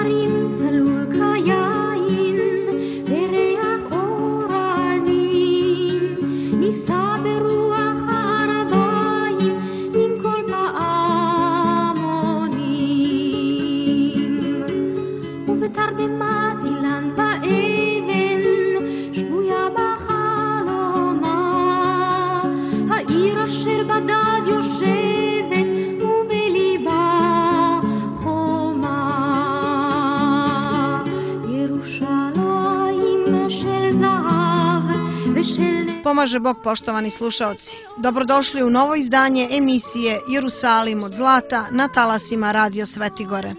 Pomaže Bog, poštovani slušaoci. Dobrodošli u novo izdanje emisije Jerusalim od zlata na talasima Radio Svetigore.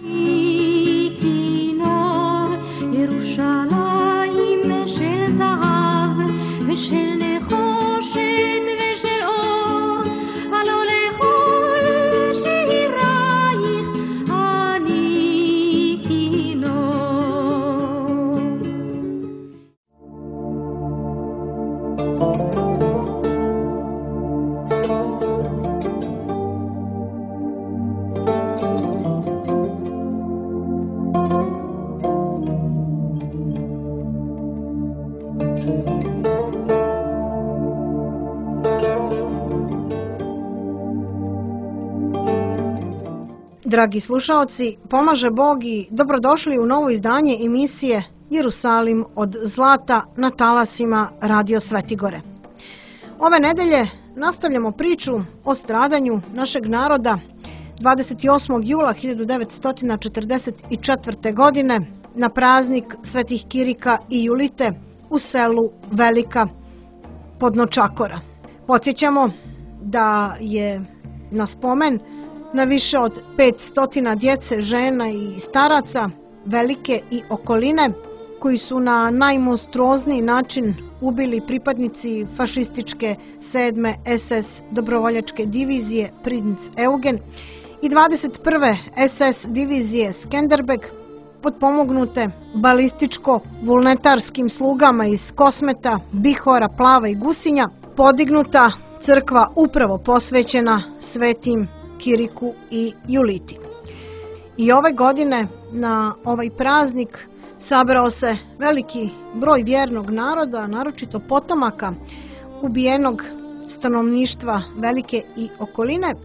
Dragi slušaoci, pomaže Bog i dobrodošli u novo izdanje emisije Jerusalim od zlata na talasima Radio Svetigore. Ove nedelje nastavljamo priču o stradanju našeg naroda 28. jula 1944. godine na praznik Svetih Kirika i Julite u selu Velika Podnočakora. Podsjećamo da je na spomen na više od 500 djece, žena i staraca Velike i okoline, koji su na najmonstruozniji način ubili pripadnici fašističke 7. SS dobrovoljačke divizije Princ Eugen i 21. SS divizije Skenderbeg, potpomognute balističko-vulnetarskim slugama iz Kosmeta, Bihora, Plava i Gusinja, podignuta crkva upravo posvećena svetim Kiriku i Juliti. I ove godine na ovaj praznik sabrao se veliki broj vjernog naroda, naročito potomaka ubijenog stanovništva Velike i okoline,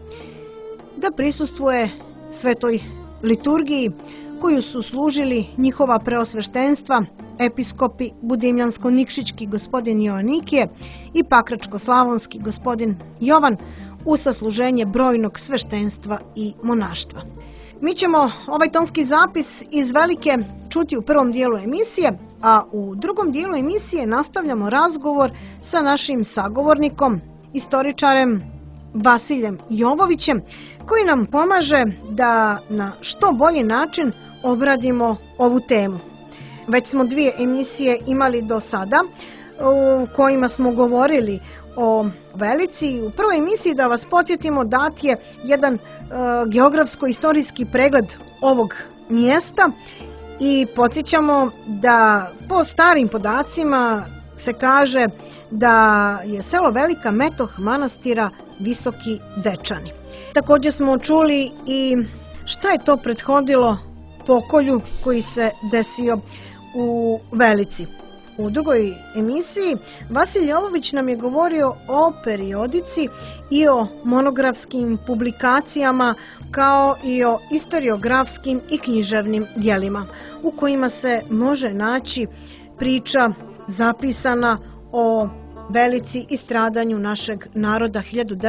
da prisustvuje svetoj liturgiji koju su služili njihova preosveštenstva, episkopi Budimljansko-Nikšićki gospodin Joanikije i Pakračko-slavonski gospodin Jovan, u sasluženje brojnog sveštenstva i monaštva. Mi ćemo ovaj tonski zapis iz Velike čuti u prvom dijelu emisije, a u drugom dijelu emisije nastavljamo razgovor sa našim sagovornikom, istoričarem Vasiljem Jovovićem, koji nam pomaže da na što bolji način obradimo ovu temu. Već smo 2 emisije imali do sada u kojima smo govorili o Velici. U prvoj emisiji, da vas podsjetimo, dat je jedan geografsko-istorijski pregled ovog mjesta i podsjećamo da po starim podacima se kaže da je selo Velika metoh manastira Visoki Dečani. Također smo čuli i šta je to prethodilo pokolju koji se desio u Velici. U drugoj emisiji Vasilij Jovović nam je govorio o periodici i o monografskim publikacijama, kao i o istoriografskim i književnim djelima u kojima se može naći priča zapisana o Velici i stradanju našeg naroda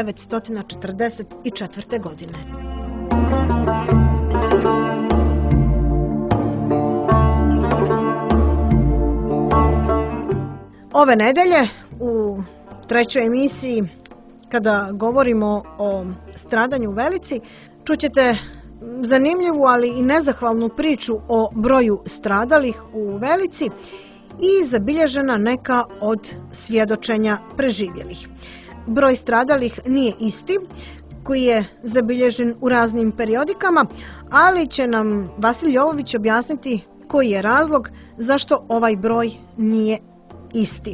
1944. godine. Ove nedelje u trećoj emisiji, kada govorimo o stradanju u Velici, čućete zanimljivu, ali i nezahvalnu priču o broju stradalih u Velici i zabilježena neka od svjedočenja preživjelih. Broj stradalih nije isti, koji je zabilježen u raznim periodikama, ali će nam Vasilij Jovović objasniti koji je razlog zašto ovaj broj nije isti.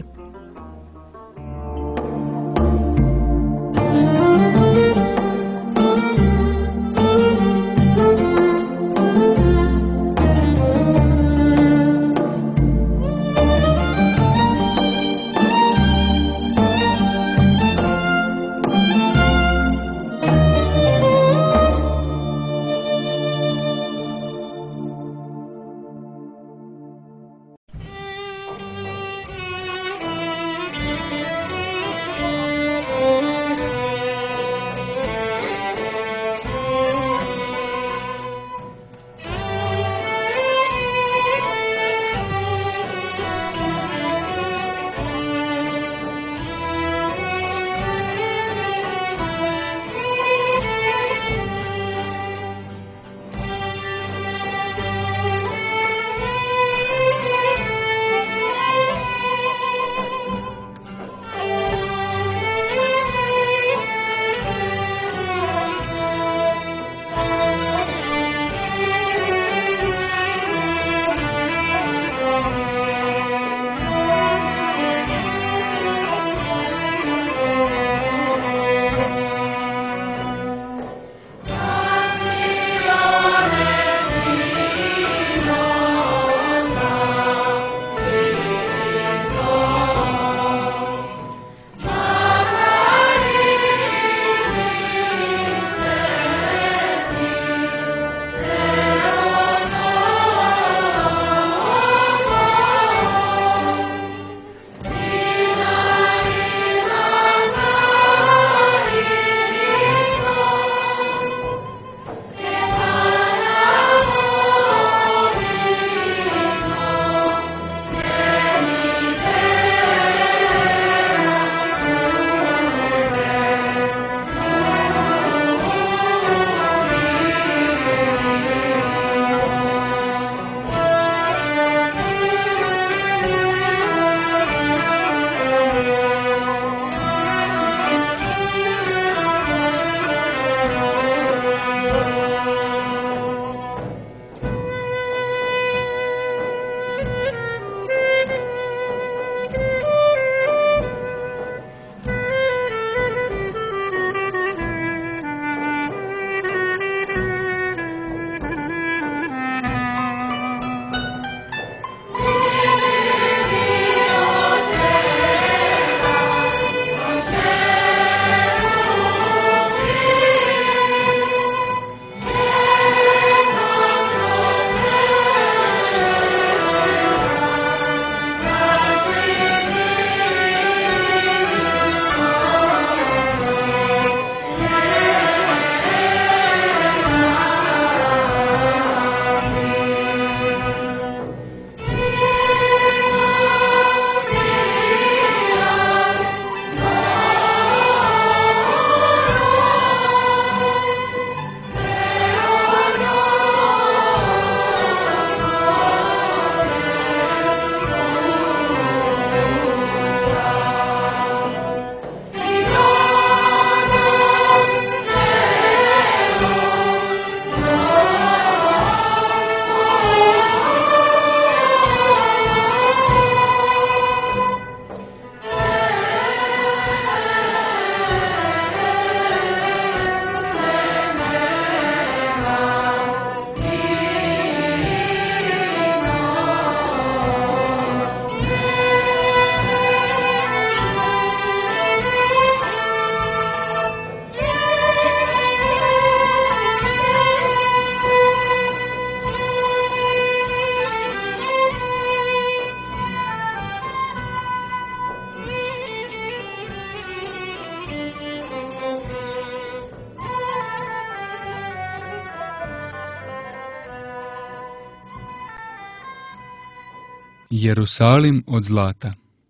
Jerusalim od zlata.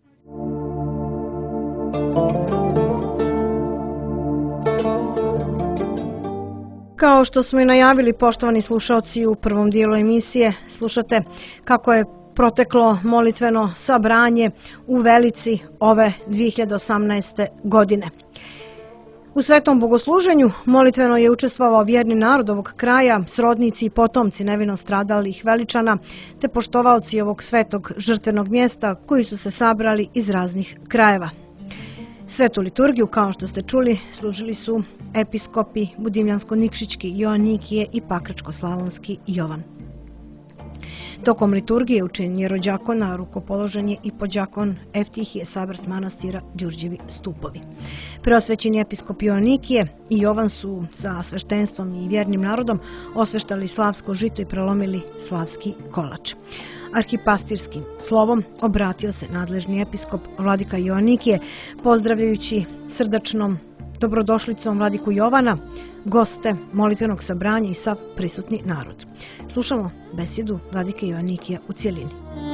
Kao što smo i najavili, poštovani slušaoci, u prvom dijelu emisije slušate kako je proteklo molitveno sabranje u Velici ove 2018. godine. U svetom bogosluženju molitveno je učestvovao vjerni narod ovog kraja, srodnici i potomci nevino stradalih Veličana, te poštovaoci ovog svetog žrtvenog mjesta koji su se sabrali iz raznih krajeva. Svetu liturgiju, kao što ste čuli, služili su episkopi Budimljansko-Nikšićki Joanikije i Pakračko-Slavonski Jovan. Tokom liturgije učenje jerođakona rukopoložen je i podđakon Eftihije Sabrat manastira Đurđevi stupovi. Preosvećeni episkop Joanikije i Jovan su sa sveštenstvom i vjernim narodom osveštali slavsko žito i prelomili slavski kolač. Arhipastirskim slovom obratio se nadležni episkop vladika Joanikije, pozdravljajući srdačnom dobrodošlicom vladiku Jovana, goste molitvenog sabranja i sav prisutni narod. Slušamo besedu vladike Joanikija u cjelini.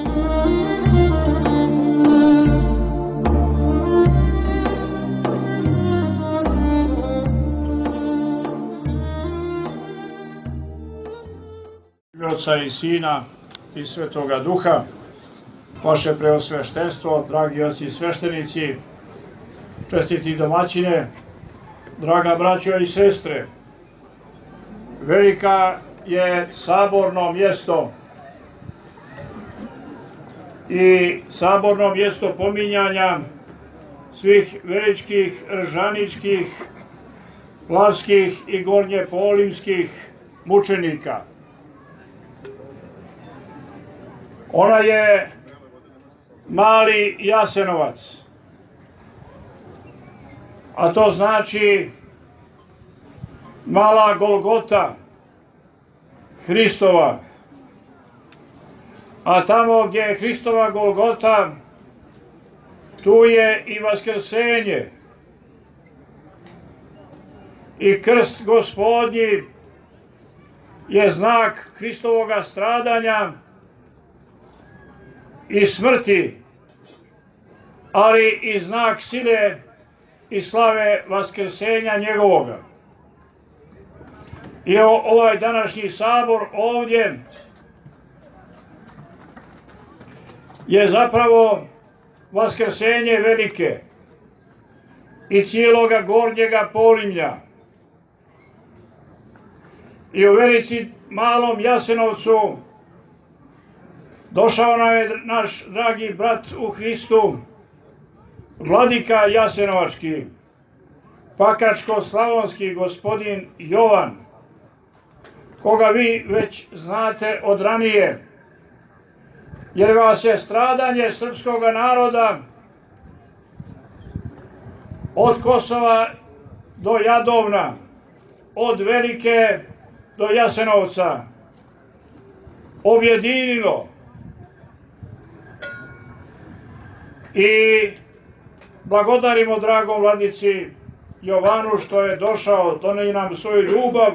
Oca i Sina i Svetoga Duha, vaše preosveštenstvo, dragi oci i sveštenici, čestiti domaćine, draga braćo i sestre, Velika je saborno mjesto i saborno mjesto pominjanja svih veličkih, ržaničkih, plavskih i gornjepolimskih mučenika. Ona je mali Jasenovac, a to znači mala Golgota Hristova. A tamo gdje je Hristova Golgota, tu je i vaskrsenje. I krst Gospodnji je znak Hristovoga stradanja i smrti, ali i znak sile i slave vaskrsenja njegovoga. I ovaj današnji sabor ovdje je zapravo vaskrsenje Velike i cijeloga gornjega Polimlja. I u Velici, malom Jasenovcu, došao nam je naš dragi brat u Hristu, vladika Jasenovački, Pakračko-Slavonski gospodin Jovan, koga vi već znate od ranije, jer vas je stradanje srpskog naroda od Kosova do Jadovna, od Velike do Jasenovca objedinilo. I blagodarimo dragom vladici Jovanu što je došao, donio nam svoju ljubav.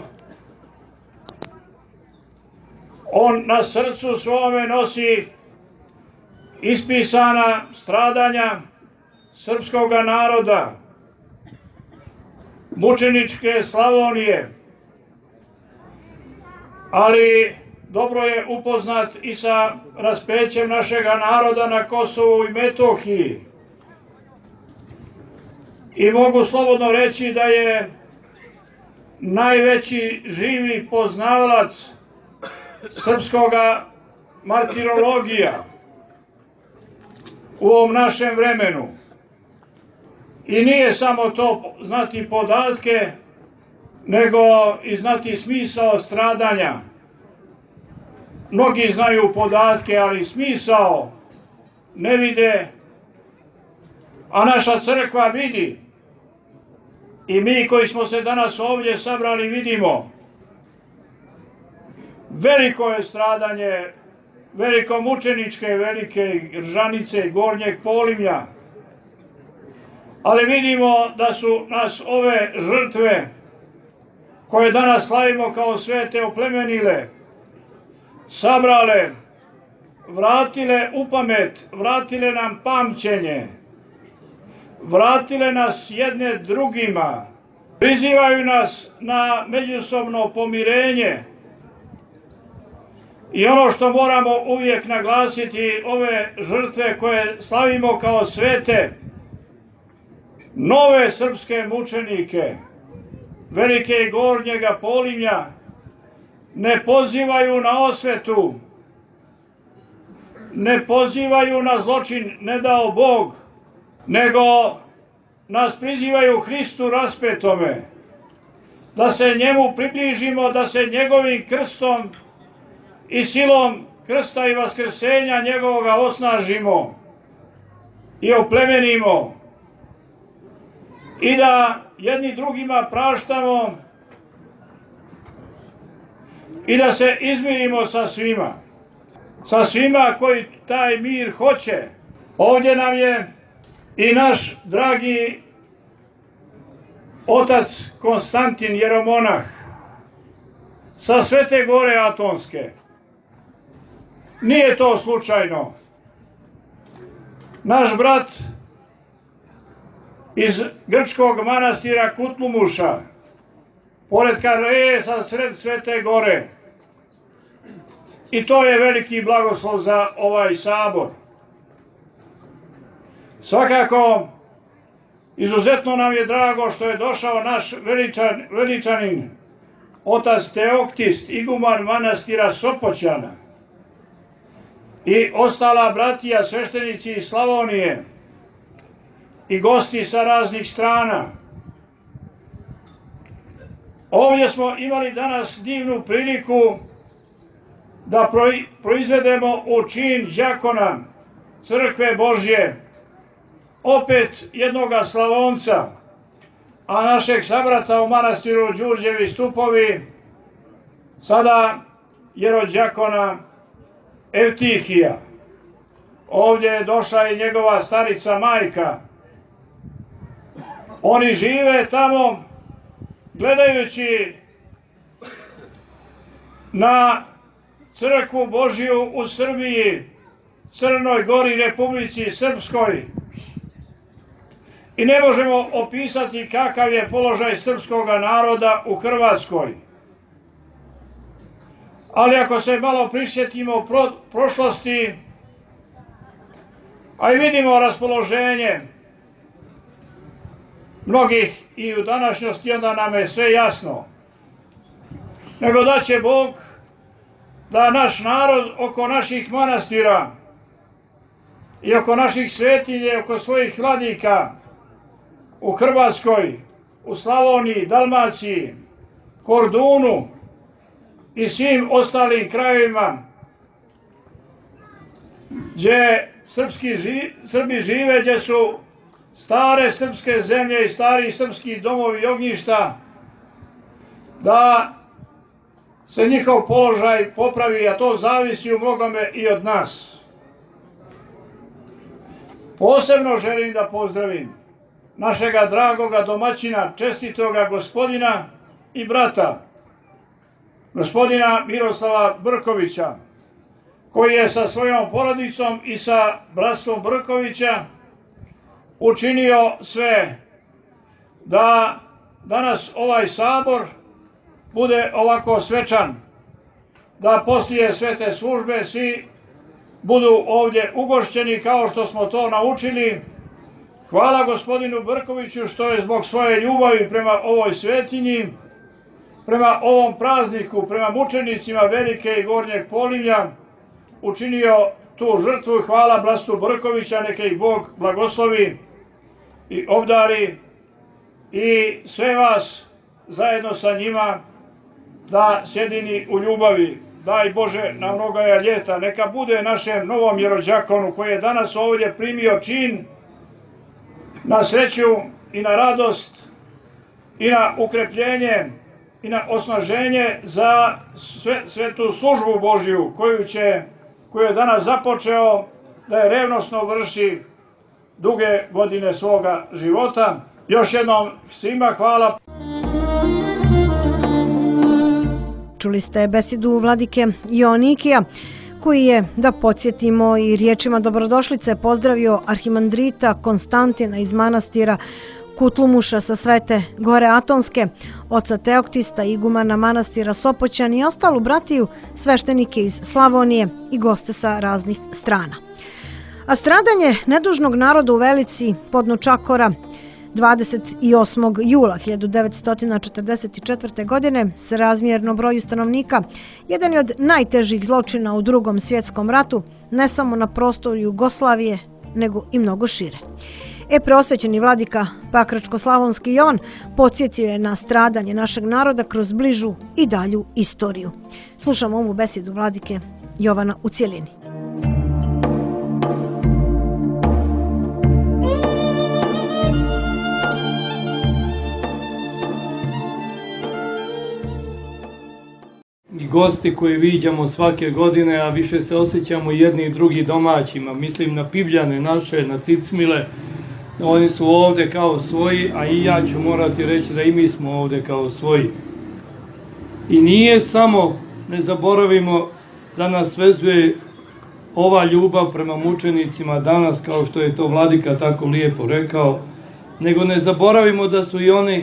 On na srcu svome nosi ispisana stradanja srpskog naroda, mučeničke Slavonije, ali dobro je upoznat i sa raspećem našega naroda na Kosovu i Metohiji. I mogu slobodno reći da je najveći živi poznavalac srpskoga martirologija u ovom našem vremenu. I nije samo to znati podatke, nego i znati smisao stradanja. Mnogi znaju podatke, ali smisao ne vide, a naša crkva vidi. I mi koji smo se danas ovdje sabrali vidimo. Veliko je stradanje, velikomučeničke Velike Ržanice i Gornjeg Polimlja. Ali vidimo da su nas ove žrtve, koje danas slavimo kao svete, oplemenile, sabrale vratile u pamet, vratile nam pamćenje, vratile nas jedne drugima, prizivaju nas na međusobno pomirenje. I ono što moramo uvijek naglasiti, ove žrtve koje slavimo kao svete, nove srpske mučenike, Velike i Gornjega Polimlja, ne pozivaju na osvetu, ne pozivaju na zločin, ne dao Bog, nego nas prizivaju Hristu raspetome, da se njemu približimo, da se njegovim krstom i silom krsta i vaskrsenja njegovoga osnažimo i oplemenimo i da jedni drugima praštamo i da se izmirimo sa svima koji taj mir hoće. Ovdje nam je i naš dragi otac Konstantin Jeromonah sa Svete Gore Atonske. Nije to slučajno. Naš brat iz grčkog manastira Kutlumuša, pored Karejesa sred Svete Gore. I to je veliki blagoslov za ovaj sabor. Svakako, izuzetno nam je drago što je došao naš veličanin, otac Teoktist, iguman manastira Sopoćana i ostala bratija, sveštenici iz Slavonije i gosti sa raznih strana. Ovdje smo imali danas divnu priliku da proizvedemo u čin đakona Crkve Božje opet jednoga Slavonca, a našeg sabrata u manastiru Đurđevi Stupovi, sada jerođakona Evtihija. Ovdje je došla i njegova starica majka. Oni žive tamo gledajući na Crkvu Božju u Srbiji, Crnoj Gori, Republici Srpskoj. I ne možemo opisati kakav je položaj srpskog naroda u Hrvatskoj. Ali ako se malo prisjetimo prošlosti, a i vidimo raspoloženje mnogih i u današnjosti, onda nam je sve jasno. Nego da će Bog da naš narod oko naših manastira i oko naših svetinje, oko svojih vladika u Hrvatskoj, u Slavoniji, Dalmaciji, Kordunu i svim ostalim krajevima gdje Srbi žive, gdje su stare srpske zemlje i stari srpski domovi i ognjišta, da se njihov položaj popravi, a to zavisi u mnogome i od nas. Posebno želim da pozdravim našega dragoga domaćina, čestitoga gospodina i brata, gospodina Miroslava Brkovića, koji je sa svojom porodicom i sa bratstvom Brkovića učinio sve da danas ovaj sabor bude ovako svečan, da poslije svete službe svi budu ovdje ugošćeni kao što smo to naučili. Hvala gospodinu Brkoviću što je zbog svoje ljubavi prema ovoj svetinji, prema ovom prazniku, prema mučenicima Velike i Gornjeg Polimlja učinio tu žrtvu. Hvala bratstvu Brkovića, neka ih Bog blagoslovi i obdari i sve vas zajedno sa njima da sjedini u ljubavi. Daj Bože na mnogaja ljeta, neka bude našem novom jerođakonu koji je danas ovdje primio čin na sreću i na radost i na ukrepljenje i na osnaženje za svetu službu Božju koju je danas započeo da je revnosno vrši duge godine svoga života. Još jednom svima hvala. Čuli ste besedu vladike Joanikija, koji je, da podsjetimo i riječima dobrodošlice, pozdravio arhimandrita Konstantina iz manastira Kutlumuša sa Svete Gore Atonske, oca Teoktista, igumana manastira Sopoćan i ostalu bratiju, sveštenike iz Slavonije i goste sa raznih strana. A stradanje nedužnog naroda u Velici Podnočakora 28. jula 1944. godine s razmjerno broju stanovnika jedan je od najtežih zločina u Drugom svjetskom ratu, ne samo na prostoru Jugoslavije, nego i mnogo šire. Preosvećeni vladika Pakračko-slavonski Jovan podsjetio je na stradanje našeg naroda kroz bližu i dalju istoriju. Slušamo ovu besedu vladike Jovana u cijelini. I gosti koje viđamo svake godine, a više se osjećamo jedni i drugi domaćima. Mislim na Pivljane naše, na Cicmile. Oni su ovde kao svoji, a i ja ću morati reći da i mi smo ovde kao svoji. I nije samo, ne zaboravimo, da nas vezuje ova ljubav prema mučenicima danas, kao što je to vladika tako lijepo rekao, nego ne zaboravimo da su i one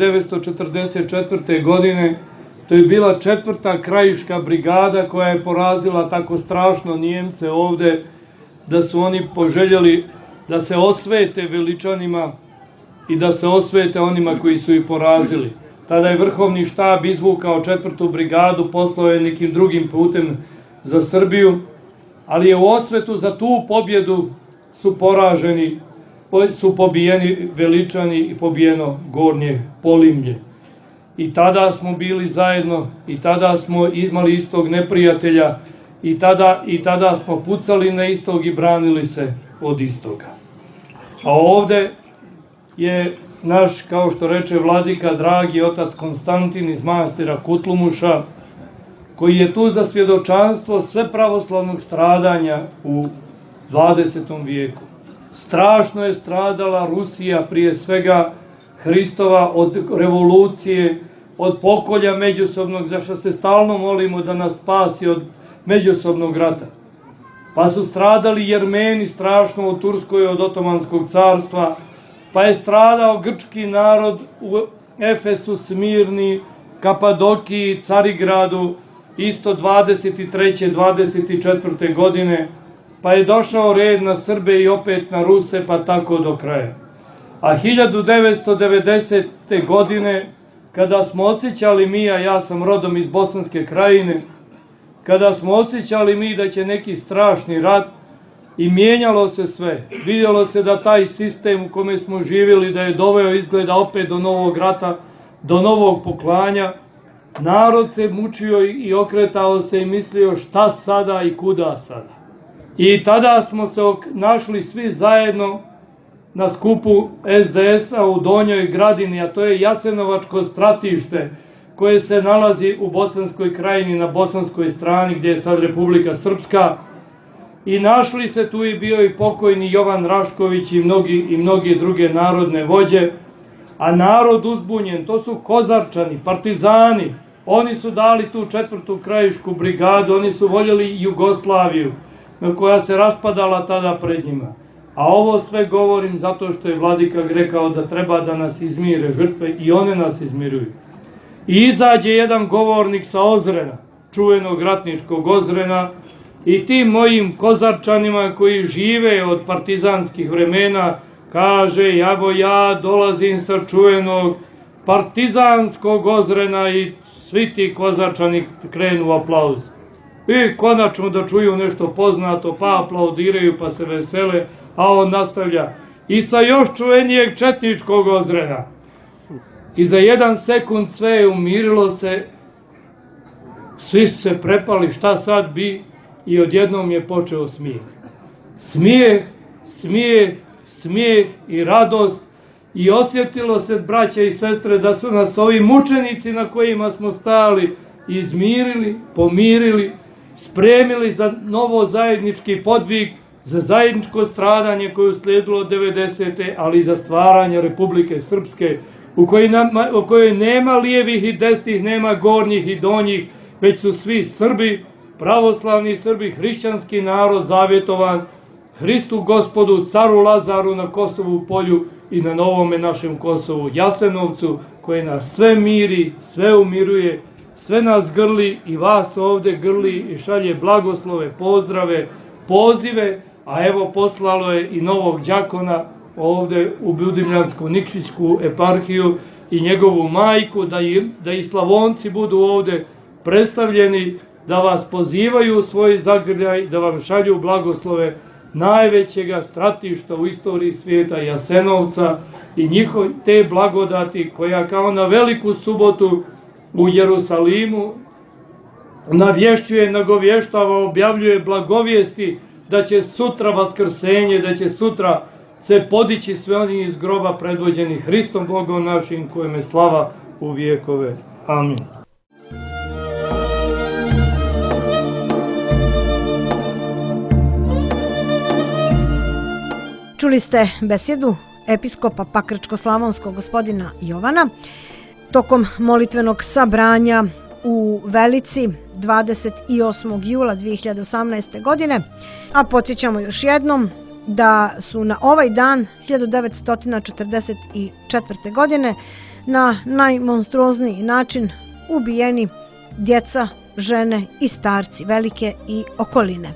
1944. godine, to je bila 4. krajiška brigada koja je porazila tako strašno Njemce ovde, da su oni poželjeli da se osvete Veličanima i da se osvete onima koji su ih porazili. Tada je vrhovni štab izvukao 4. brigadu, poslao je nekim drugim putem za Srbiju, ali je u osvetu za tu pobjedu su pobijeni Veličani i pobijeno Gornje Polimlje. I tada smo bili zajedno, i tada smo imali istog neprijatelja, i tada smo pucali na istog i branili se od istoga. A ovde je naš, kao što reče vladika, dragi otac Konstantin iz manastira Kutlumuša, koji je tu za svjedočanstvo svepravoslavnog stradanja u 20. vijeku. Strašno je stradala Rusija, prije svega Hristova, od revolucije, od pokolja međusobnog, za što se stalno molimo da nas spasi od međusobnog rata. Pa su stradali Jermeni strašno u Turskoj od Otomanskog carstva, pa je stradao grčki narod u Efesu, Smirni, Kapadokiji, Carigradu, isto 23. 24. godine, pa je došao red na Srbe i opet na Ruse, pa tako do kraja. A 1990. godine, kada smo osjećali mi, a ja sam rodom iz Bosanske Krajine, kada smo osjećali mi da će neki strašni rat i mijenjalo se sve, vidjelo se da taj sistem u kome smo živjeli, da je doveo izgleda opet do novog rata, do novog poklanja, narod se mučio i okretao se i mislio šta sada i kuda sada. I tada smo se našli svi zajedno na skupu SDS-a u Donjoj Gradini, a to je Jasenovačko stratište koje se nalazi u Bosanskoj Krajini na bosanskoj strani gdje je sad Republika Srpska. I našli se tu i bio i pokojni Jovan Rašković i mnogi druge narodne vođe, a narod uzbunjen, to su Kozarčani, partizani, oni su dali tu 4. krajišku brigadu, oni su voljeli Jugoslaviju, koja se raspadala tada pred njima. A ovo sve govorim zato što je vladika rekao da treba da nas izmire žrtve i one nas izmiruju. I izađe jedan govornik sa Ozrena, čuvenog ratničkog Ozrena, i tim mojim Kozarčanima koji žive od partizanskih vremena, kaže, evo ja dolazim sa čuvenog partizanskog Ozrena, i svi ti Kozarčani krenu u aplauz. I konačno da čuju nešto poznato, pa aplaudiraju, pa se vesele, a on nastavlja, i sa još čuvenijeg četničkog Ozrena. I za 1 sekund sve je umirilo se, svi su se prepali šta sad bi, i odjednom je počeo smijeh. Smijeh, smijeh, smijeh i radost, i osjetilo se, braće i sestre, da su nas ovi mučenici na kojima smo stali izmirili, pomirili, spremili za novo zajednički podvig, za zajedničko stradanje koje je uslijedilo 90. ali i za stvaranje Republike Srpske, u kojoj nema lijevih i desnih, nema gornjih i donjih, već su svi Srbi, pravoslavni Srbi, hrišćanski narod zavjetovan Hristu Gospodu, caru Lazaru na Kosovu polju i na novome našem Kosovu, Jasenovcu, koji nas sve miri, sve umiruje, sve nas grli i vas ovde grli i šalje blagoslove, pozdrave, pozive, a evo poslalo je i novog đakona ovde u Budimljansku Nikšićku eparhiju i njegovu majku, da i Slavonci budu ovde predstavljeni, da vas pozivaju u svoj zagrljaj, da vam šalju blagoslove najvećega stratišta u istoriji svijeta Jasenovca i te blagodati koja kao na veliku subotu u Jerusalimu navješćuje, nagovještava, objavljuje blagovijesti da će sutra vaskrsenje, da će sutra se podići sve oni iz groba predvođeni Hristom Bogom našim, kojem je slava u vijekove. Amin. Čuli ste besjedu episkopa Pakračko-slavonskog gospodina Jovana tokom molitvenog sabranja u Velici 28. jula 2018. godine, a podsjećamo još jednom da su na ovaj dan 1944. godine na najmonstruozniji način ubijeni djeca, žene i starci Velike i okoline.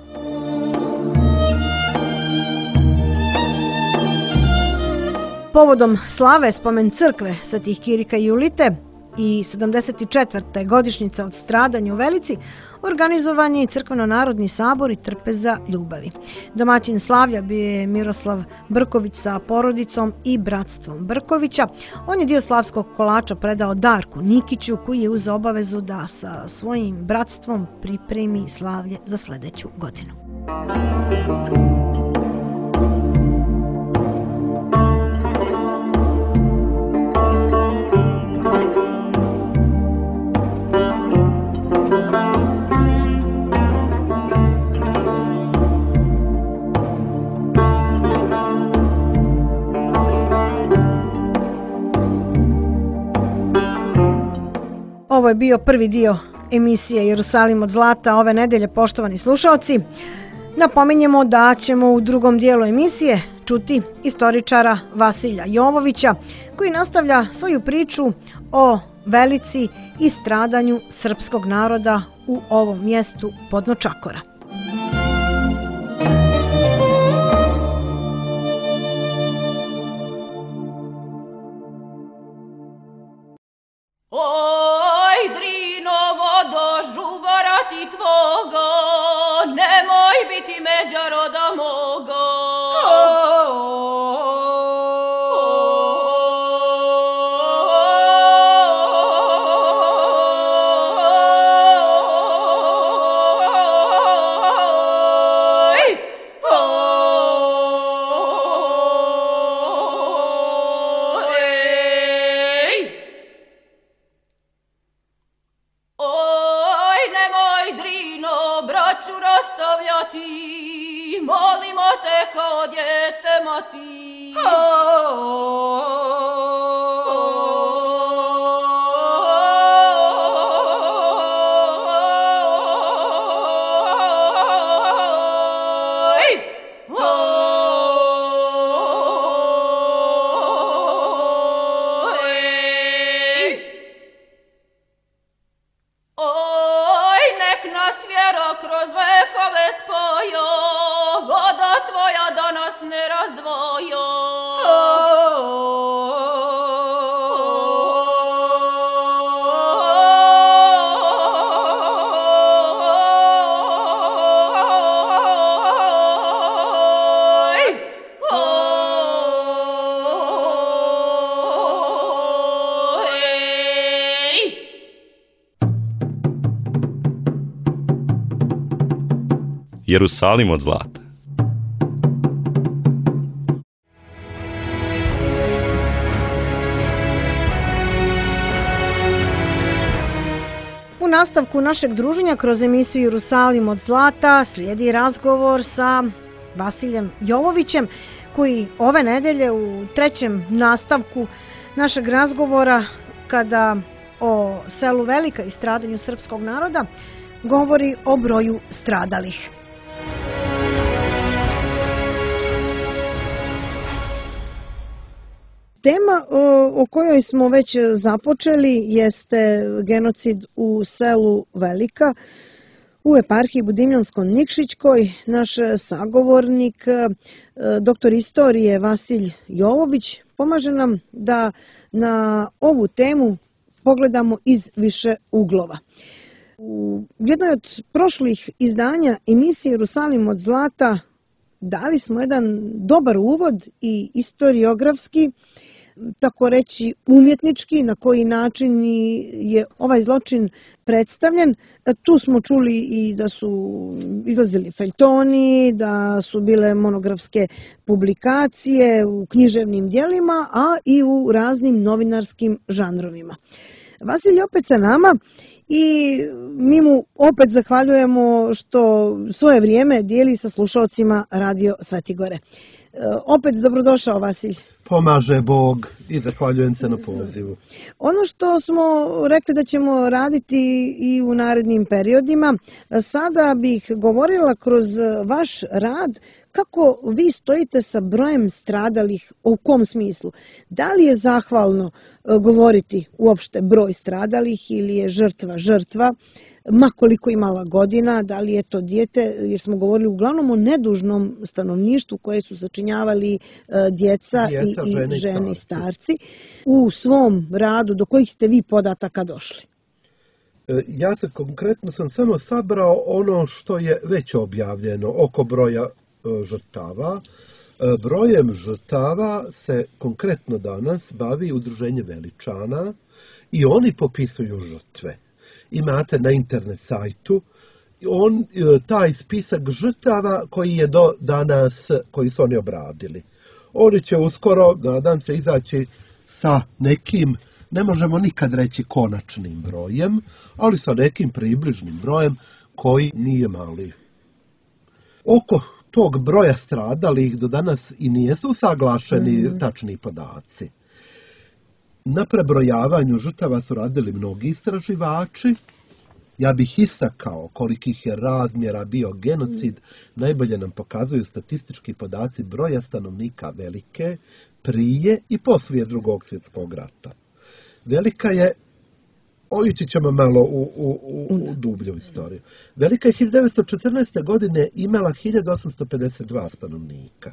Povodom slave spomen crkve Svetih Kirika i Julite i 74. godišnjica od stradanja u Velici, organizovan je i crkveno-narodni sabor i trpeza ljubavi. Domaćin slavlja bio je Miroslav Brković sa porodicom i bratstvom Brkovića. On je dio slavskog kolača predao Darku Nikiću, koji je uzeo obavezu da sa svojim bratstvom pripremi slavlje za sledeću godinu. Ovo je bio prvi dio emisije Jerusalim od zlata ove nedelje, poštovani slušaoci. Napominjemo da ćemo u drugom dijelu emisije čuti istoričara Vasilja Jovovića, koji nastavlja svoju priču o Velici i stradanju srpskog naroda u ovom mjestu podno Čakora. Tvoga, nemoj biti međa roda moga. Molimo te kao djete mati. Jerusalim od zlata. U nastavku našeg druženja kroz emisiju Jerusalim od zlata slijedi razgovor sa Vasiljem Jovovićem, koji ove nedelje u trećem nastavku našeg razgovora, kada o selu Velika i stradanju srpskog naroda, govori o broju stradalih. Tema o kojoj smo već započeli jeste genocid u selu Velika u eparhiji Budimljansko-Nikšićkoj. Naš sagovornik, doktor istorije Vasilj Jovović, pomaže nam da na ovu temu pogledamo iz više uglova. U jednoj od prošlih izdanja emisije Jerusalim od zlata dali smo jedan dobar uvod i istoriografski, tako reći umjetnički, na koji način je ovaj zločin predstavljen. Tu smo čuli i da su izlazili feljtoni, da su bile monografske publikacije u književnim djelima, a i u raznim novinarskim žanrovima. Vasilj je opet sa nama i mi mu opet zahvaljujemo što svoje vrijeme dijeli sa slušalcima Radio Svetigore. Opet dobrodošao, Vasilj. Pomaže Bog i zahvaljujem se na pozivu. Ono što smo rekli da ćemo raditi i u narednim periodima, sada bih govorila kroz vaš rad kako vi stojite sa brojem stradalih, u kom smislu. Da li je zahvalno govoriti uopšte broj stradalih ili je žrtva, ma koliko imala godina, da li je to dijete, jer smo govorili uglavnom o nedužnom stanovništvu koje su sačinjavali djeca i žene i starci. U svom radu, do kojih ste vi podataka došli? Ja se konkretno sam samo sabrao ono što je već objavljeno oko broja žrtava. Brojem žrtava se konkretno danas bavi Udruženje Veličana i oni popisuju žrtve. Imate na internet sajtu taj spisak žrtava koji je do danas, koji su oni obradili. Oni će uskoro, nadam se, izaći sa nekim, ne možemo nikad reći konačnim brojem, ali sa nekim približnim brojem koji nije mali. Oko tog broja stradalih do danas i nisu usaglašeni tačni podaci. Na prebrojavanju žrtava su radili mnogi istraživači. Ja bih istakao kolikih je razmjera bio genocid, najbolje nam pokazuju statistički podaci broja stanovnika Velike prije i poslije Drugog svjetskog rata. Velika je, ići ćemo malo u dublju istoriju. Velika je 1914. godine imala 1852 stanovnika.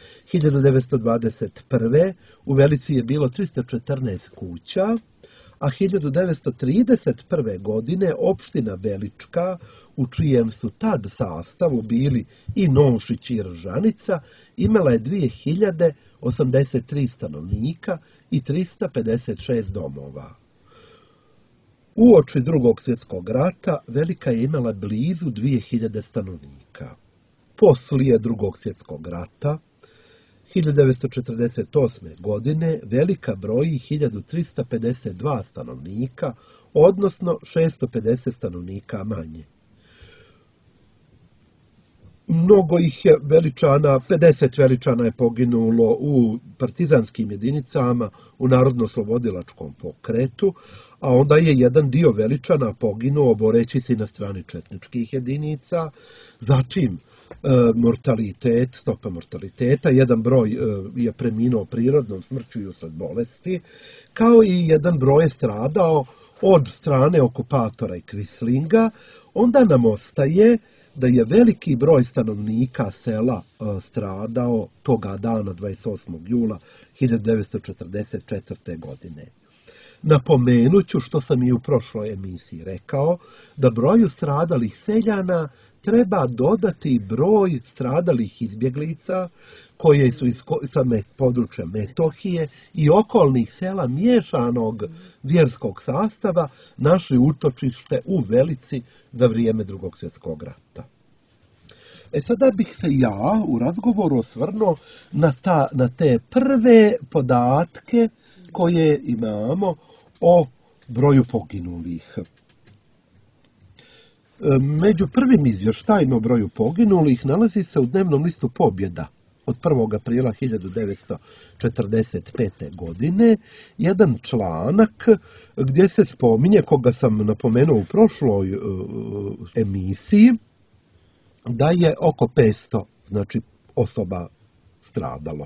1921. u Velici je bilo 314 kuća, a 1931. godine opština Velička, u čijem su tad sastavu bili i Novšić i Ržanica, imala je 2083 stanovnika i 356 domova. Uoči Drugog svjetskog rata Velika je imala blizu 2000 stanovnika. Poslije Drugog svjetskog rata 1948. godine Velika broji 1352 stanovnika, odnosno 650 stanovnika manje. Mnogo ih je Veličana, 50 Veličana je poginulo u partizanskim jedinicama, u Narodno-oslobodilačkom pokretu, a onda je jedan dio Veličana poginuo boreći se na strani četničkih jedinica, zatim stopa mortaliteta, jedan broj je preminuo prirodnom smrću i usred bolesti, kao i jedan broj je stradao od strane okupatora i Kvislinga. Onda nam ostaje da je veliki broj stanovnika sela stradao toga dana 28. jula 1944. godine. Napomenuću, što sam i u prošloj emisiji rekao, da broju stradalih seljana treba dodati broj stradalih izbjeglica koje su sa područja Metohije i okolnih sela miješanog vjerskog sastava našli utočište u Velici za vrijeme Drugog svjetskog rata. Sada bih se ja u razgovoru osvrnuo na te prve podatke koje imamo o broju poginulih. Među prvim izvještajima o broju poginulih nalazi se u dnevnom listu Pobjeda od 1. aprila 1945. godine jedan članak gdje se spominje, koga sam napomenuo u prošloj emisiji, da je oko 500 osoba stradalo.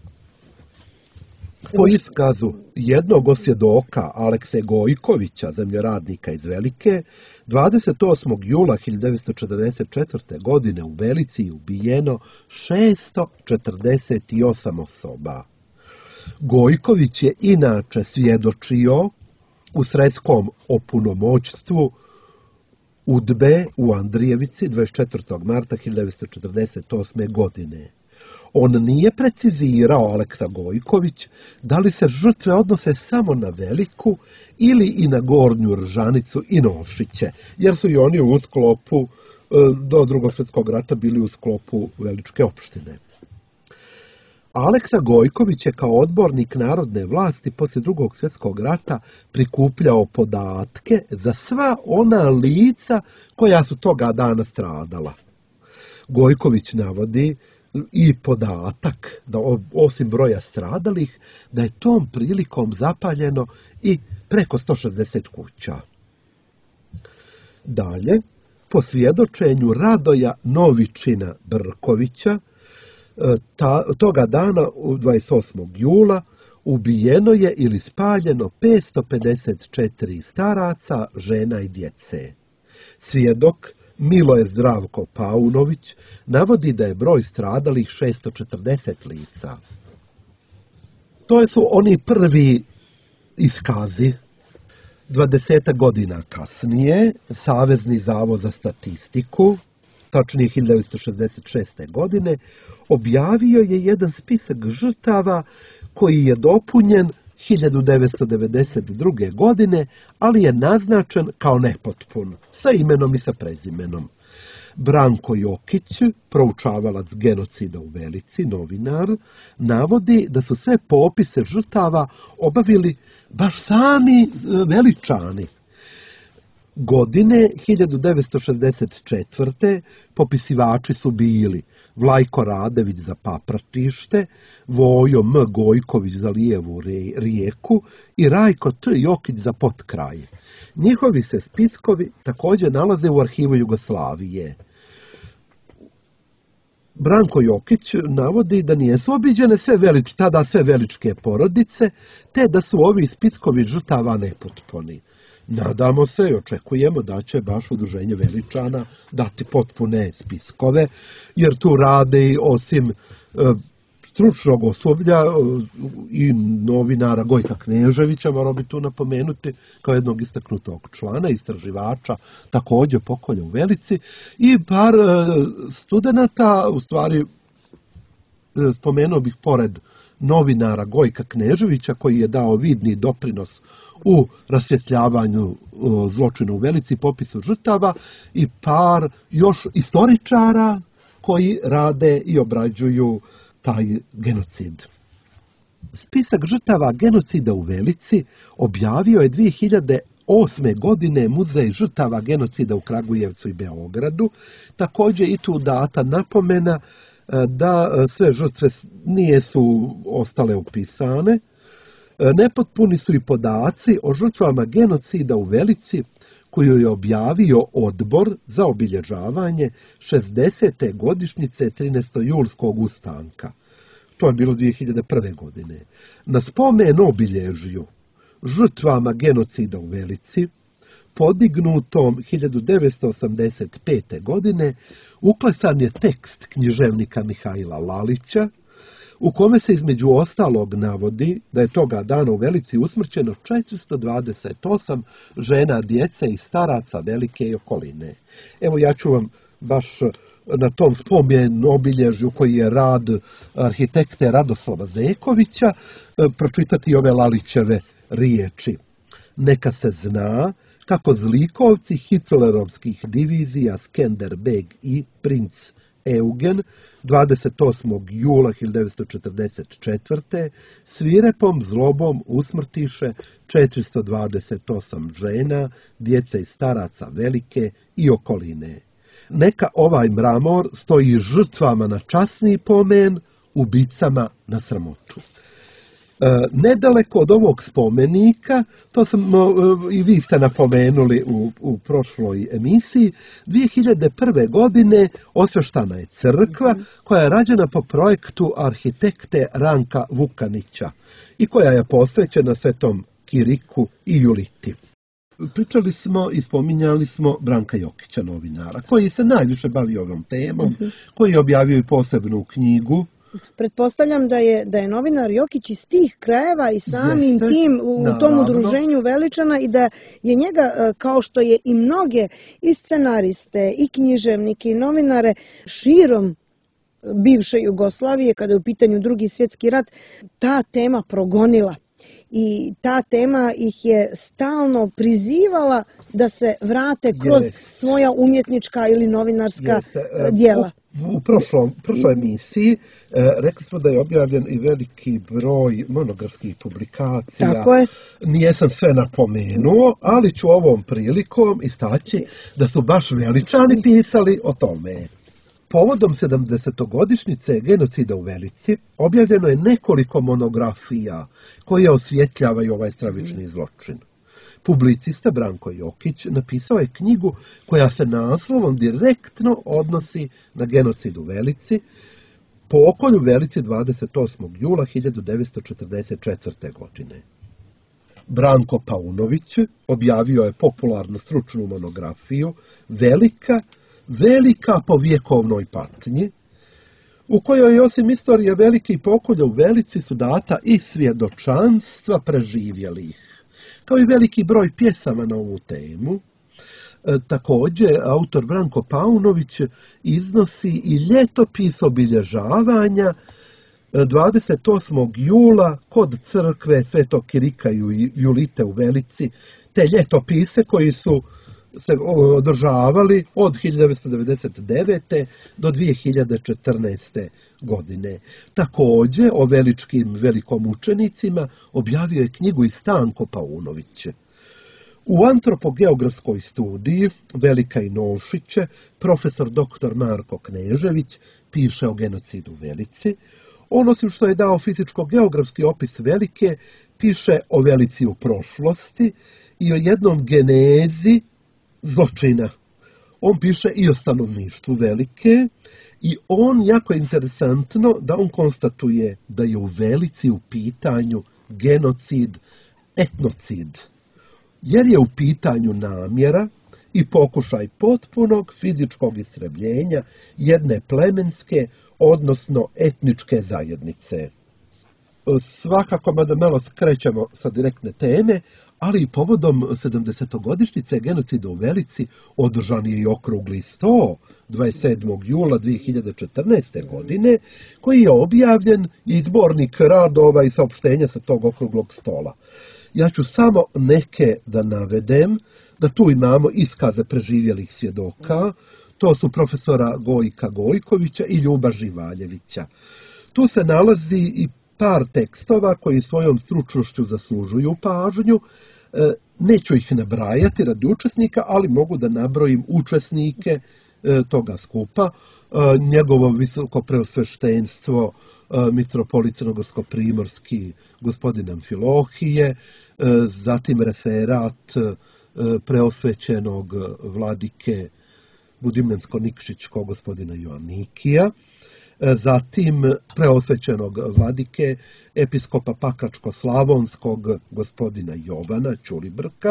Po iskazu jednog osvjedoka Alekse Gojkovića, zemljoradnika iz Velike, 28. jula 1944. godine u Velici je ubijeno 648 osoba. Gojković je inače svjedočio u sredskom opunomoćstvu UDBE u Andrijevici 24. marta 1948. godine. On nije precizirao, Aleksa Gojković, da li se žrtve odnose samo na Veliku ili i na Gornju Ržanicu i Nošiće, jer su i oni u sklopu, do Drugog svjetskog rata bili u sklopu Veličke opštine. Aleksa Gojković je kao odbornik narodne vlasti poslije Drugog svjetskog rata prikupljao podatke za sva ona lica koja su toga dana stradala. Gojković navodi i podatak da osim broja stradalih, da je tom prilikom zapaljeno i preko 160 kuća. Dalje, po svjedočenju Radoja Novičina Brkovića, toga dana, 28. jula, ubijeno je ili spaljeno 554 staraca, žena i djece. Svjedok Miloje Zdravko Paunović navodi da je broj stradalih 640 lica. To su oni prvi iskazi. 20 godina kasnije, Savezni zavod za statistiku, tačnije 1966. godine, objavio je jedan spisak žrtava koji je dopunjen 1992. godine, ali je naznačen kao nepotpun, sa imenom i sa prezimenom. Branko Jokić, proučavalac genocida u Velici, novinar, navodi da su sve popise žrtava obavili baš sami Veličani. Godine 1964. popisivači su bili Vlajko Radević za Papratište, Vojo M. Gojković za Lijevu rijeku i Rajko T. Jokić za Potkraj. Njihovi se spiskovi također nalaze u arhivu Jugoslavije. Branko Jokić navodi da nisu obiđene tada sve veličke porodice, te da su ovi spiskovi žrtava nepotpuni. Nadamo se i očekujemo da će baš Udruženje Veličana dati potpune spiskove, jer tu rade i osim stručnog osoblja i novinara Gojka Kneževića, moramo bi tu napomenuti kao jednog istaknutog člana, istraživača, također pokolja u Velici, i par studenata, u stvari spomenuo bih pored novinara Gojka Kneževića, koji je dao vidni doprinos u rasvjetljavanju zločina u Velici, popisu žrtava, i par još istoričara koji rade i obrađuju taj genocid. Spisak žrtava genocida u Velici objavio je 2008. godine Muzej žrtava genocida u Kragujevcu i Beogradu. Također i tu data napomena da sve žrtve nisu ostale upisane. Nepotpuni su i podaci o žrtvama genocida u Velici koju je objavio Odbor za obilježavanje 60. godišnjice 13. ustanka. To je bilo 2001. godine. Na spomen obilježju žrtvama genocida u Velici, podignutom 1985. godine, uklesan je tekst književnika Mihajla Lalića, u kome se između ostalog navodi da je toga dana u Velici usmrćeno 428 žena, djece i staraca Velike i okoline. Evo, ja ću vam baš na tom spomen obilježju, koji je rad arhitekte Radoslava Zekovića, pročitati ove Lalićeve riječi. Neka se zna kako zlikovci hitlerovskih divizija Skenderbeg i princ Eugen 28. jula 1944. svirepom zlobom usmrtiše 428 žena, djece i staraca Velike i okoline. Neka ovaj mramor stoji žrtvama na časni pomen ubicama na sramotu. Nedaleko od ovog spomenika, to smo i vi ste napomenuli u prošloj emisiji, 2001. godine osveštana je crkva koja je rađena po projektu arhitekte Ranka Vukanića i koja je posvećena Svetom Kiriku i Juliti. Pričali smo i spominjali smo Branka Jokića, novinara, koji se najviše bavi ovom temom, koji je objavio i posebnu knjigu. Pretpostavljam da je novinar Jokić iz tih krajeva i samim tim u tom udruženju veličana i da je njega, kao što je i mnoge i scenariste, i književnike, i novinare širom bivše Jugoslavije, kada je u pitanju Drugi svjetski rat, ta tema progonila. I ta tema ih je stalno prizivala da se vrate kroz svoja umjetnička ili novinarska djela. U prošloj emisiji rekli smo da je objavljen i veliki broj monografskih publikacija. Tako je. Nijesam sve napomenuo, ali ću ovom prilikom istaći da su baš veličani pisali o tome. Povodom 70-godišnjice genocida u Velici objavljeno je nekoliko monografija koje osvjetljavaju ovaj stravični zločin. Publicista Branko Jokić napisao je knjigu koja se naslovom direktno odnosi na genocid u Velici, Pokolj u Velici 28. jula 1944. godine. Branko Paunović objavio je popularnu stručnu monografiju Velika po vjekovnoj patnji, u kojoj osim istorije Velike Pokolja u Velici su data i svjedočanstva preživjelih, kao i veliki broj pjesama na ovu temu. Također, autor Branko Paunović iznosi i ljetopis obilježavanja 28. jula kod crkve Svetog Kirika i Julite u Velici, te ljetopise koji su se održavali od 1999. do 2014. godine. Također, o veličkim velikomučenicima objavio je knjigu i Stanko Paunović. U antropogeografskoj studiji Velika i Novšiće profesor dr. Marko Knežević piše o genocidu u Velici. On, osim što je dao fizičko-geografski opis Velike, piše o Velici u prošlosti i o jednom genezi zločina. On piše i o stanovništvu Velike i on, jako je interesantno da on konstatuje da je u Velici u pitanju genocid, etnocid, jer je u pitanju namjera i pokušaj potpunog fizičkog istrebljenja jedne plemenske, odnosno etničke zajednice. Svakako, mada malo skrećemo sa direktne teme, ali i povodom 70-godišnjice genocida u Velici održan je i okrugli sto 27. jula 2014. godine, koji je objavljen i zbornik radova i saopštenja sa tog okruglog stola. Ja ću samo neke da navedem, da tu imamo iskaze preživjelih svjedoka, to su profesora Gojka Gojkovića i Ljuba Živaljevića. Tu se nalazi i par tekstova koji svojom stručnošću zaslužuju pažnju. Neću ih nabrajati radi učesnika, ali mogu da nabrojim učesnike toga skupa. Njegovo visoko preosveštenstvo mitropolit crnogorsko-primorski gospodin Amfilohije, zatim referat preosvećenog vladike Budimljansko-Nikšićkog gospodina Joannikija, zatim preosvećenog vladike episkopa Pakračko-Slavonskog gospodina Jovana Ćulibrka.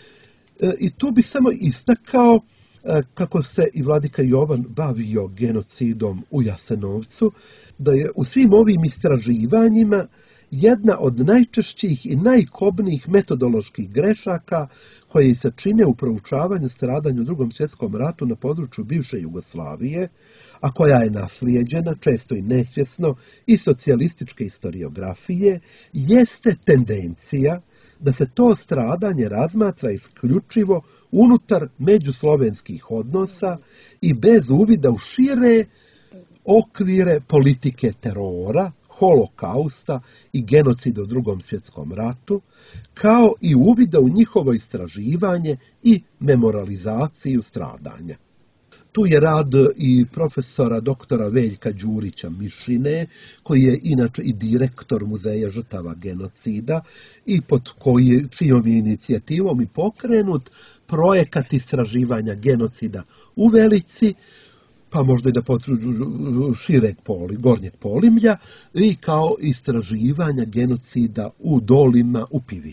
I tu bih samo istakao kako se i vladika Jovan bavio genocidom u Jasenovcu, da je u svim ovim istraživanjima jedna od najčešćih i najkobnijih metodoloških grešaka koje se čine u proučavanju stradanja u Drugom svjetskom ratu na području bivše Jugoslavije, a koja je naslijeđena, često i nesvjesno, iz socijalističke historiografije, jeste tendencija da se to stradanje razmatra isključivo unutar međuslovenskih odnosa i bez uvida u šire okvire politike terora, holokausta i genocida u Drugom svjetskom ratu, kao i uvida u njihovo istraživanje i memorializaciju stradanja. Tu je rad i profesora doktora Veljka Đurića Mišine, koji je inače i direktor Muzeja žrtava genocida i čijom je inicijativom i pokrenut projekat istraživanja genocida u Velici, pa možda i da potvrđu šireg gornjeg Polimlja, i kao istraživanja genocida u Dolima u Pivi.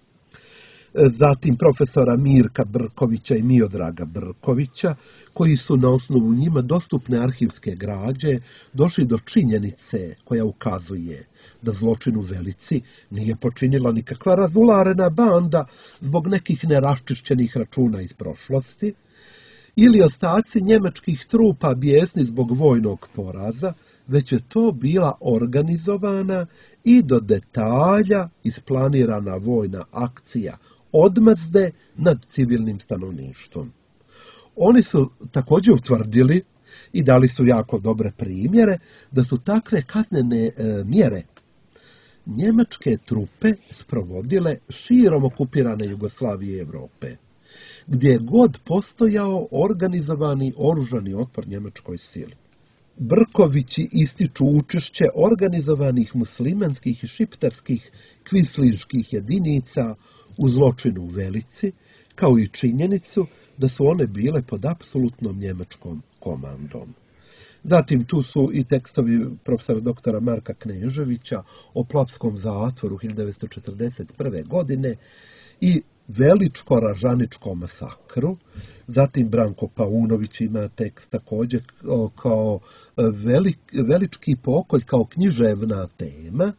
Zatim profesora Mirka Brkovića i Miodraga Brkovića, koji su na osnovu njima dostupne arhivske građe došli do činjenice koja ukazuje da zločin u Velici nije počinila nikakva razularena banda zbog nekih neraščišćenih računa iz prošlosti, ili ostaci njemačkih trupa bijesni zbog vojnog poraza, već je to bila organizovana i do detalja isplanirana vojna akcija odmazde nad civilnim stanovništvom. Oni su također utvrdili i dali su jako dobre primjere da su takve kaznene mjere njemačke trupe sprovodile širom okupirane Jugoslavije i Europe, gdje je god postojao organizovani oružani otpor njemačkoj sili. Brkovići ističu učešće organizovanih muslimanskih i šiptarskih kvislinških jedinica u zločinu u Velici, kao i činjenicu da su one bile pod apsolutnom njemačkom komandom. Zatim tu su i tekstovi profesora doktora Marka Kneževića o Plotskom zatvoru 1941. godine i Veličko-Ražaničkom masakru. Zatim Branko Paunović ima tekst također kao Velički pokolj kao književna tema.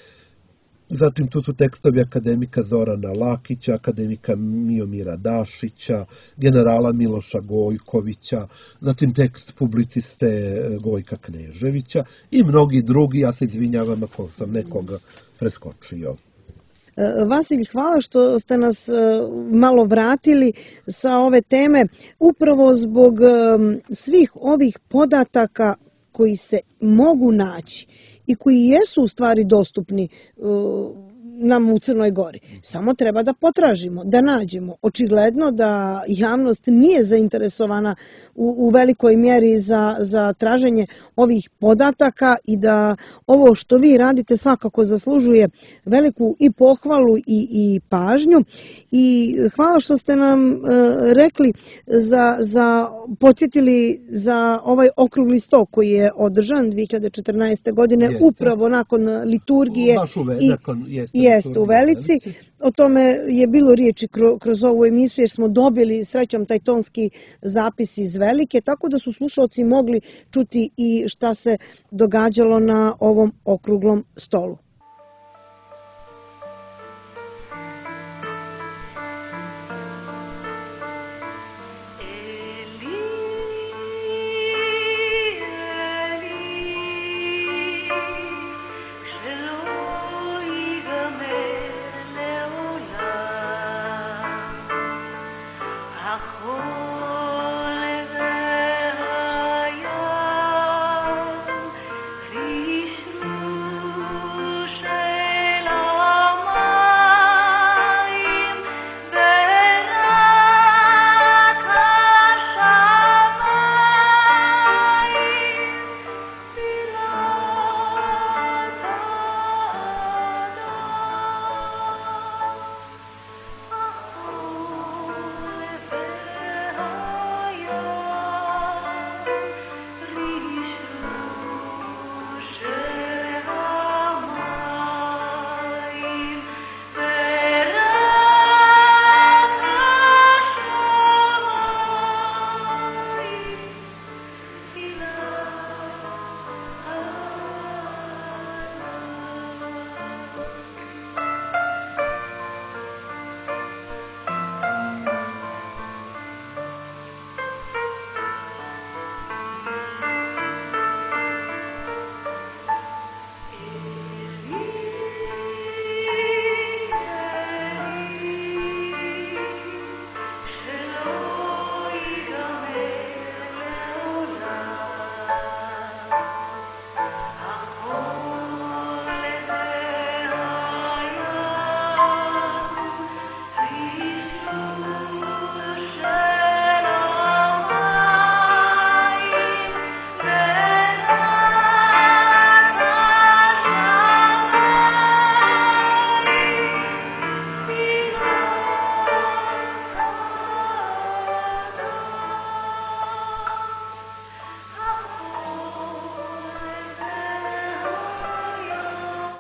Zatim tu su tekstovi akademika Zorana Lakića, akademika Miomira Dašića, generala Miloša Gojkovića, zatim tekst publiciste Gojka Kneževića i mnogi drugi, ja se izvinjavam ako sam nekoga preskočio. Vasilj, hvala što ste nas malo vratili sa ove teme, upravo zbog svih ovih podataka koji se mogu naći i koji jesu u stvari dostupni nam u Crnoj Gori. Samo treba da potražimo, da nađemo. Očigledno da javnost nije zainteresovana u velikoj mjeri za traženje ovih podataka i da ovo što vi radite svakako zaslužuje veliku i pohvalu i pažnju. I hvala što ste nam rekli, podsjetili za ovaj okrugli sto koji je održan 2014. godine, upravo nakon liturgije jeste u Velici. O tome je bilo riječi kroz ovu emisiju jer smo dobili srećom taj tonski zapis iz Velike, tako da su slušalci mogli čuti i šta se događalo na ovom okruglom stolu. Krishna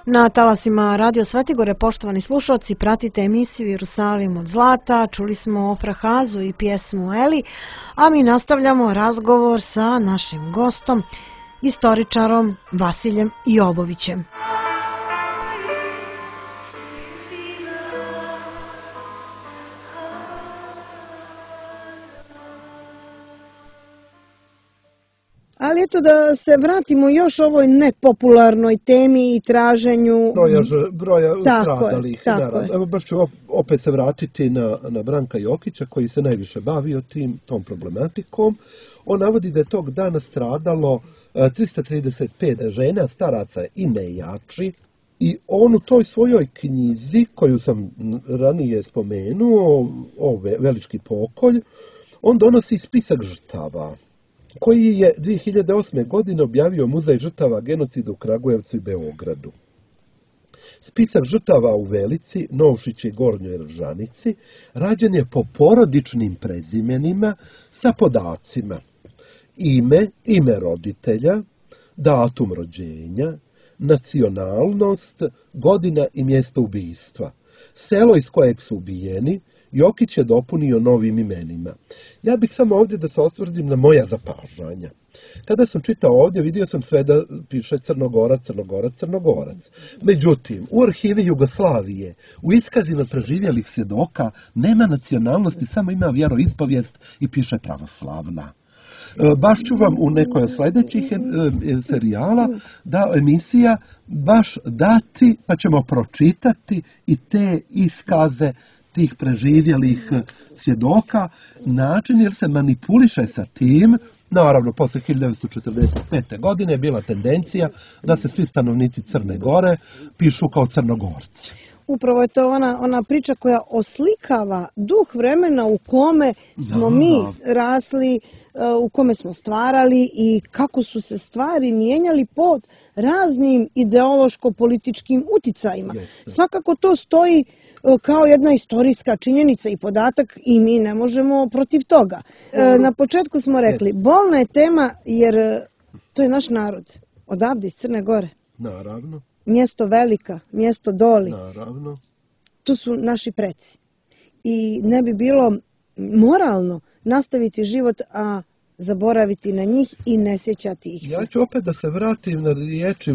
Na talasima Radio Svetigore, poštovani slušalci, pratite emisiju Jerusalim od zlata, čuli smo Ofrahazu i pjesmu Eli, a mi nastavljamo razgovor sa našim gostom, istoričarom Vasiljem Jovovićem. Ali eto da se vratimo još ovoj nepopularnoj temi i traženju broja stradalih. Evo baš ću opet se vratiti na Branka Jokića koji se najviše bavio tom problematikom. On navodi da je tog dana stradalo 335 žena, staraca i nejači. I on u toj svojoj knjizi, koju sam ranije spomenuo, Velički pokolj, on donosi spisak žrtava, koji je 2008. godine objavio Muzej žrtava genocida u Kragujevcu i Beogradu. Spisak žrtava u Velici, Novšić i Gornjoj Ržanici rađen je po porodičnim prezimenima sa podacima: ime roditelja, datum rođenja, nacionalnost, godina i mjesto ubistva, selo iz kojeg su ubijeni. Jokić je dopunio novim imenima. Ja bih samo ovdje da se osvrdim na moja zapažanja. Kada sam čitao ovdje, vidio sam sve da piše Crnogorac. Međutim, u arhivi Jugoslavije, u iskazima preživjelih svjedoka, nema nacionalnosti, samo ima vjeroispovijest i piše pravoslavna. Baš ću vam u nekoj od sljedećih serijala, emisija, baš dati, pa ćemo pročitati i te iskaze tih preživjelih svjedoka, način jer se manipuliše sa tim. Naravno, posle 1945. godine je bila tendencija da se svi stanovnici Crne Gore pišu kao Crnogorci. Upravo je to ona priča koja oslikava duh vremena u kome smo mi rasli, u kome smo stvarali i kako su se stvari mijenjali pod raznim ideološko-političkim uticajima. Svakako to stoji kao jedna istorijska činjenica i podatak i mi ne možemo protiv toga. Na početku smo rekli, bolna je tema jer to je naš narod, odavde iz Crne Gore. Naravno. Mjesto Velika, mjesto Doli. Naravno. To su naši preci. I ne bi bilo moralno nastaviti život, a zaboraviti na njih i ne sjećati ih. Ja ću opet da se vratim na riječi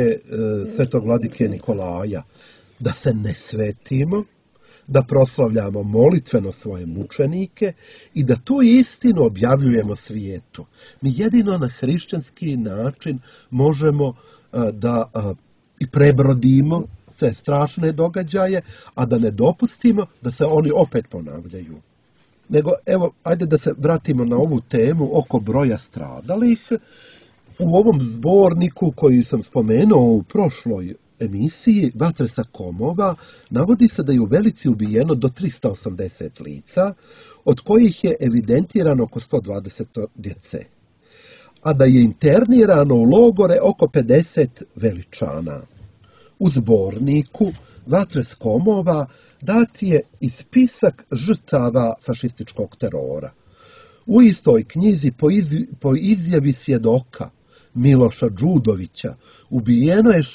svetog vladike Nikolaja. Da se ne svetimo, da proslavljamo molitveno svoje mučenike i da tu istinu objavljujemo svijetu. Mi jedino na hrišćanski način možemo da i prebrodimo sve strašne događaje, a da ne dopustimo da se oni opet ponavljaju. Nego, evo, ajde da se vratimo na ovu temu oko broja stradalih. U ovom zborniku koji sam spomenuo u prošloj emisiji Vatre sa Komova navodi se da je u Velici ubijeno do 380 lica, od kojih je evidentirano oko 120 djece, a da je internirano u logore oko 50 Veličana. U zborniku Vatre s Komova dat je i spisak žrtava fašističkog terora. U istoj knjizi po izjavi svjedoka Miloša Đudovića ubijeno je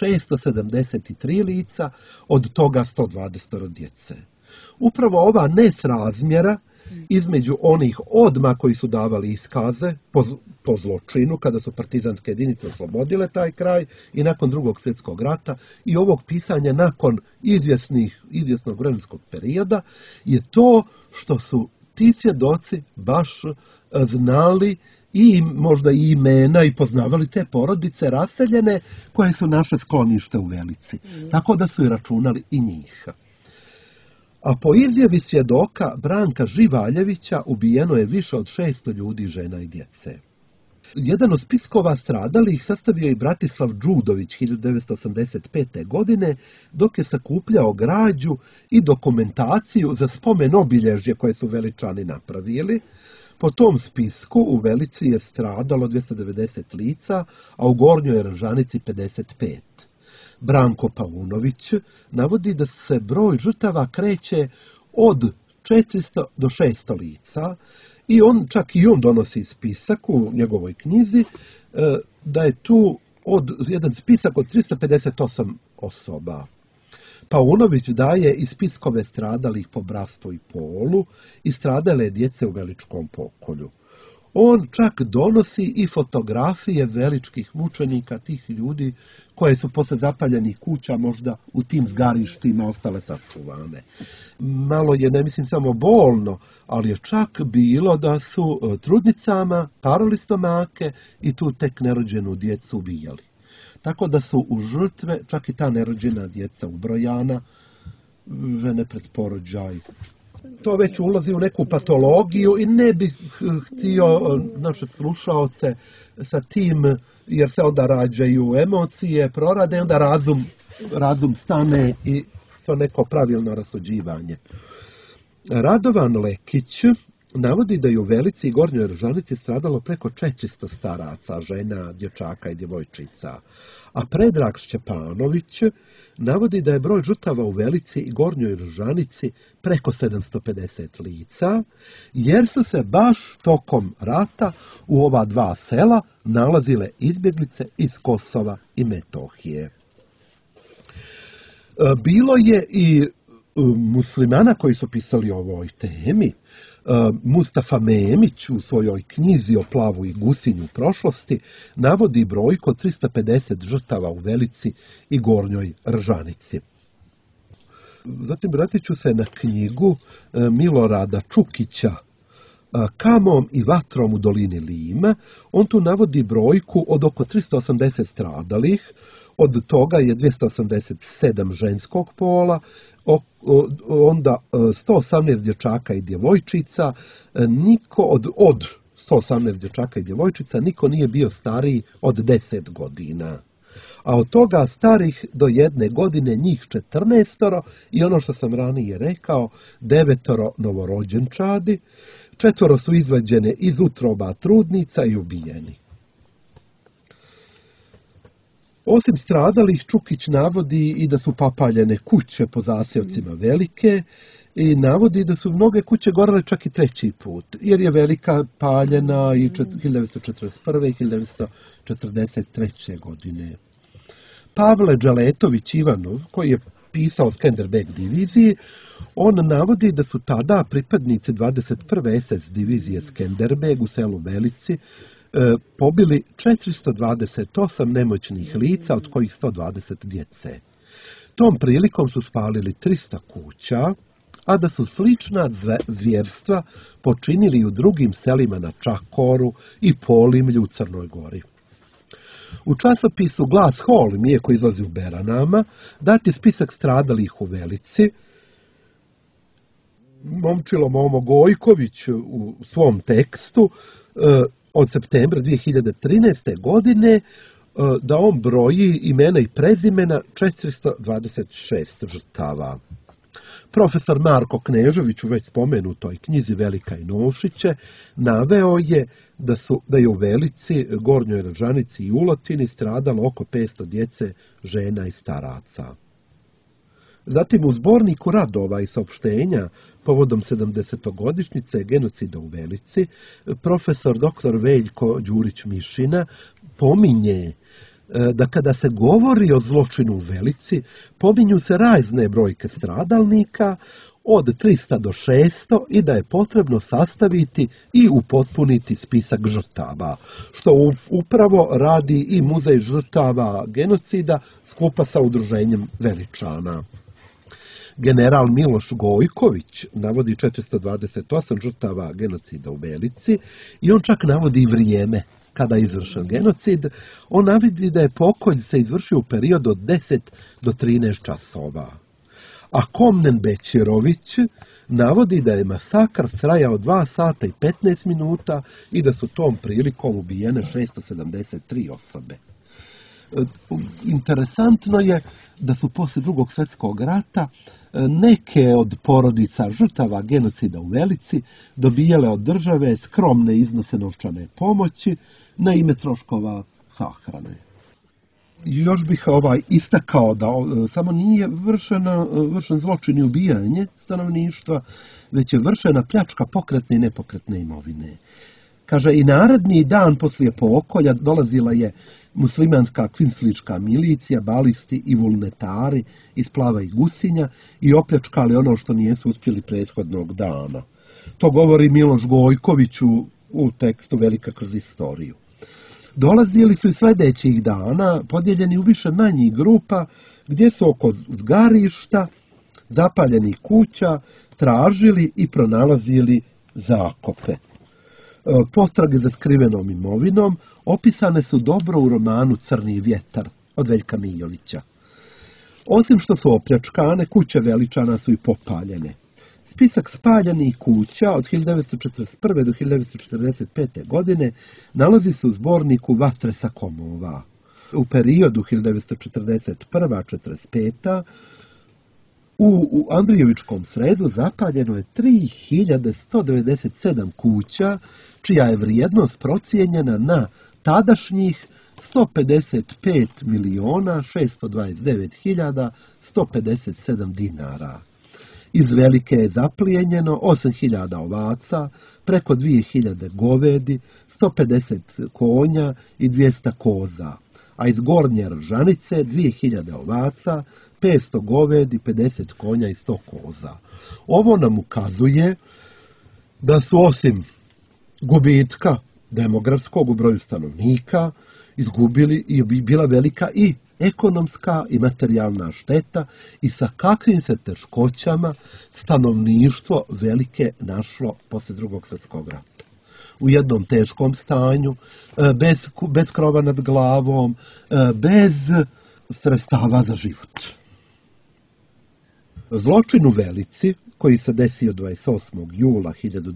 673 lica, od toga 120 djece. Upravo ova nesrazmjera između onih odmah koji su davali iskaze po zločinu, kada su partizanske jedinice oslobodile taj kraj i nakon Drugog svjetskog rata, i ovog pisanja nakon izvjesnog vremenskog perioda, je to što su ti svjedoci baš znali i možda i imena i poznavali te porodice raseljene koje su naše sklonište u Velici. Tako da su i računali i njih. A po izjavi svjedoka Branka Živaljevića ubijeno je više od 600 ljudi, žena i djece. Jedan od spiskova stradalih sastavio je Bratislav Đudović 1985. godine, dok je sakupljao građu i dokumentaciju za spomen obilježje koje su Veličani napravili. Po tom spisku u Velici je stradalo 290 lica, a u Gornjoj Ržanici 55. Branko Paunović navodi da se broj žrtava kreće od 400 do 600 lica i čak i on donosi spisak u njegovoj knjizi da je tu jedan spisak od 358 osoba. Paunović daje i spiskove stradalih po bratstvu i polu i stradale djece u Veličkom pokolju. On čak donosi i fotografije veličkih mučenika, tih ljudi koje su posle zapaljenih kuća možda u tim zgarištima ostale sačuvane. Malo je, ne mislim samo bolno, ali je čak bilo da su trudnicama parali stomake i tu tek nerođenu djecu ubijali. Tako da su u žrtve čak i ta nerođena djeca ubrojana, žene pred porođaj. To već ulazi u neku patologiju i ne bih htio naše slušaoce sa tim, jer se onda rađaju emocije, prorade, onda razum stane i to neko pravilno rasuđivanje. Radovan Lekić navodi da je u Velici i Gornjoj Ržanici stradalo preko 400 staraca, žena, dječaka i djevojčica. A Predrag Šćepanović navodi da je broj žrtava u Velici i Gornjoj Ržanici preko 750 lica, jer su se baš tokom rata u ova dva sela nalazile izbjeglice iz Kosova i Metohije. Bilo je i muslimana koji su pisali o ovoj temi. Mustafa Memić u svojoj knjizi o Plavu i Gusinju prošlosti navodi brojku od 350 žrtava u Velici i Gornjoj Ržanici. Zatim vratit ću se na knjigu Milorada Čukića Kamom i vatrom u dolini Lima. On tu navodi brojku od oko 380 stradalih, od toga je 287 ženskog pola, onda 118 dječaka i djevojčica, niko od 118 dječaka i djevojčica, niko nije bio stariji od 10 godina. A od toga starih do 1 godine njih 14 i ono što sam ranije rekao, 9 novorođenčadi, 4 su izvađene iz utroba trudnica i ubijeni. Osim stradalih, Čukić navodi i da su papaljene kuće po zasjevcima Velike i navodi da su mnoge kuće gorele čak i 3. put, jer je Velika paljena i 1941. i 1943. godine. Pavle Đeletović Ivanov, koji je pisao Skenderbeg diviziji, on navodi da su tada pripadnici 21. SS divizije Skenderbeg u selu Velici pobili 428 nemoćnih lica, od kojih 120 djece. Tom prilikom su spalili 300 kuća, a da su slična zvjerstva počinili u drugim selima na Čakoru i Polimlju u Crnoj Gori. U časopisu Glas Holmije, koji izlazi u Beranama, dat je spisak stradalih u Velici. Momčilo Momo Gojković u svom tekstu od septembra 2013. godine da on broji imena i prezimena 426 žrtava. Profesor Marko Knežević u već spomenutoj knjizi Velika i Novšiće naveo je da je u Velici, Gornjoj Ržanici i Ulotini stradalo oko 500 djece, žena i staraca. Zatim u zborniku radova i saopštenja povodom 70-godišnjice genocida u Velici, profesor dr. Veljko Đurić-Mišina pominje da kada se govori o zločinu u Velici, pominju se razne brojke stradalnika od 300 do 600 i da je potrebno sastaviti i upotpuniti spisak žrtava, što upravo radi i Muzej žrtava genocida skupa sa udruženjem Veličana. General Miloš Gojković navodi 428 žrtava genocida u Velici i on čak navodi i vrijeme kada je izvršen genocid. On navodi da je pokolj se izvršio u periodu od 10 do 13 časova. A Komnen Bećirović navodi da je masakr trajao 2 sata i 15 minuta i da su tom prilikom ubijene 673 osobe. Interesantno je da su poslije Drugog svjetskog rata neke od porodica žrtava genocida u Velici dobijale od države skromne iznose novčane pomoći na ime troškova sahrane. Još bih istakao da samo nije vršen zločin i ubijanje stanovništva, već je vršena pljačka pokretne i nepokretne imovine. Kaže, i naredni dan poslije pokolja dolazila je muslimanska kvinslička milicija, balisti i vulnetari iz Plava i Gusinja i opljačkali ono što nijesu uspjeli prethodnog dana. To govori Miloš Gojković u tekstu Velika kroz istoriju. Dolazili su i sljedećih dana, podijeljeni u više manjih grupa, gdje su oko zgarišta, zapaljenih kuća, tražili i pronalazili zakope. Potrage za skrivenom imovinom opisane su dobro u romanu Crni vjetar od Veljka Mijovića. Osim što su opljačkane, kuće veličana su i popaljene. Spisak spaljenih kuća od 1941. do 1945. godine nalazi se u zborniku Vatre sa Komova. U periodu 1941-1945. U Andrijevičkom sredu zapaljeno je 3197 kuća, čija je vrijednost procijenjena na tadašnjih 155.629.157 dinara. Iz Velike je zaplijenjeno 8000 ovaca, preko 2000 govedi, 150 konja i 200 koza, a iz Gornje Ržanice 2000 ovaca, 500 govedi, 50 konja i 100 koza. Ovo nam ukazuje da su osim gubitka demografskog u broju stanovnika izgubili i bila velika i ekonomska i materijalna šteta i sa kakvim se teškoćama stanovništvo Velike našlo poslije Drugog svjetskog rata. U jednom teškom stanju, bez krova nad glavom, bez sredstava za život. Zločin u Velici, koji se desio 28. jula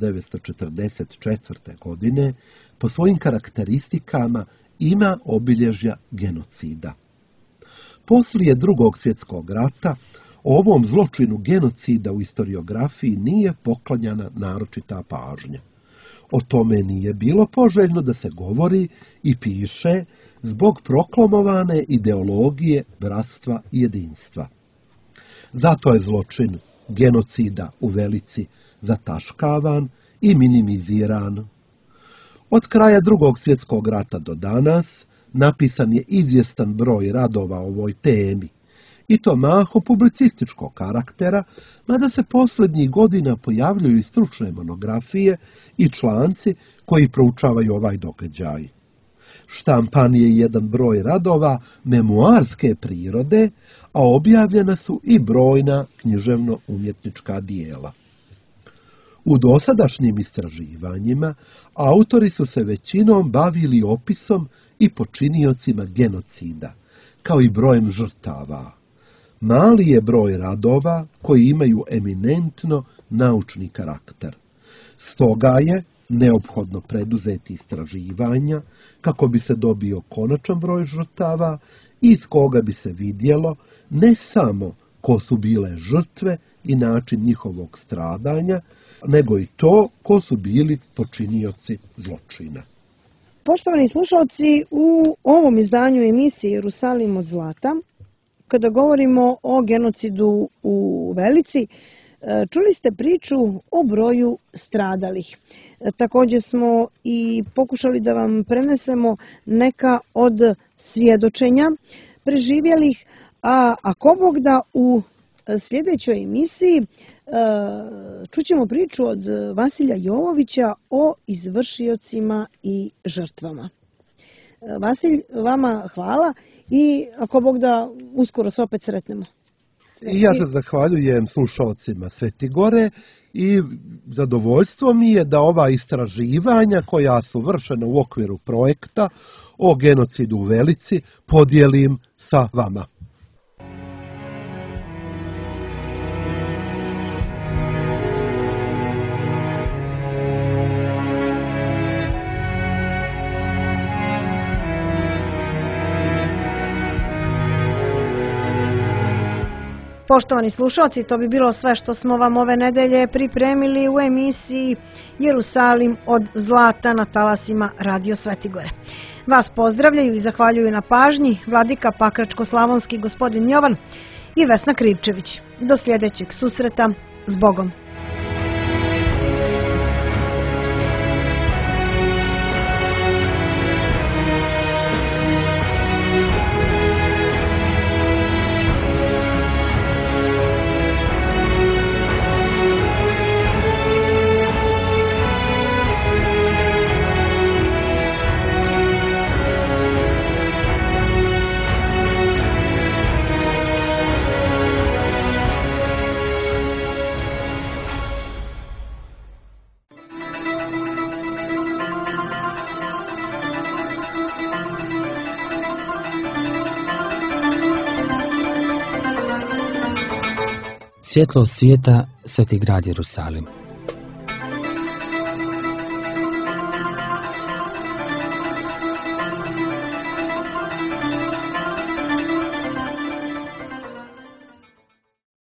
1944. godine, po svojim karakteristikama ima obilježja genocida. Poslije Drugog svjetskog rata ovom zločinu genocida u historiografiji nije poklanjana naročita pažnja. O tome nije bilo poželjno da se govori i piše zbog proklamovane ideologije bratstva i jedinstva. Zato je zločin genocida u Velici zataškavan i minimiziran. Od kraja Drugog svjetskog rata do danas napisan je izvjestan broj radova o ovoj temi, i to mahom publicističkog karaktera, mada se posljednjih godina pojavljuju i stručne monografije i članci koji proučavaju ovaj događaj. Štampan je jedan broj radova memoarske prirode, a objavljena su i brojna književno-umjetnička dijela. U dosadašnjim istraživanjima autori su se većinom bavili opisom i počiniocima genocida, kao i brojem žrtava. Mali je broj radova koji imaju eminentno naučni karakter. Stoga je neophodno preduzeti istraživanja kako bi se dobio konačan broj žrtava i iz koga bi se vidjelo ne samo ko su bile žrtve i način njihovog stradanja, nego i to ko su bili počinioci zločina. Poštovani slušalci, u ovom izdanju emisije Jerusalim od zlata, kada govorimo o genocidu u Velici, čuli ste priču o broju stradalih. Također smo i pokušali da vam prenesemo neka od svjedočenja preživjelih, a ako Bog da u sljedećoj emisiji čućemo priču od Vasilja Jovovića o izvršiocima i žrtvama. Vasilj, vama hvala i ako Bog da uskoro se opet sretnemo. I ja se zahvaljujem slušalcima Svetigore i zadovoljstvo mi je da ova istraživanja koja su vršena u okviru projekta o genocidu u Velici podijelim sa vama. Poštovani slušalci, to bi bilo sve što smo vam ove nedelje pripremili u emisiji Jerusalim od zlata na talasima Radio Svetigore. Vas pozdravljaju i zahvaljuju na pažnji vladika Pakračko-slavonski gospodin Jovan i Vesna Krivčević. Do sljedećeg susreta, s Bogom! Svjetlo svijeta, sveti grad Jerusalim.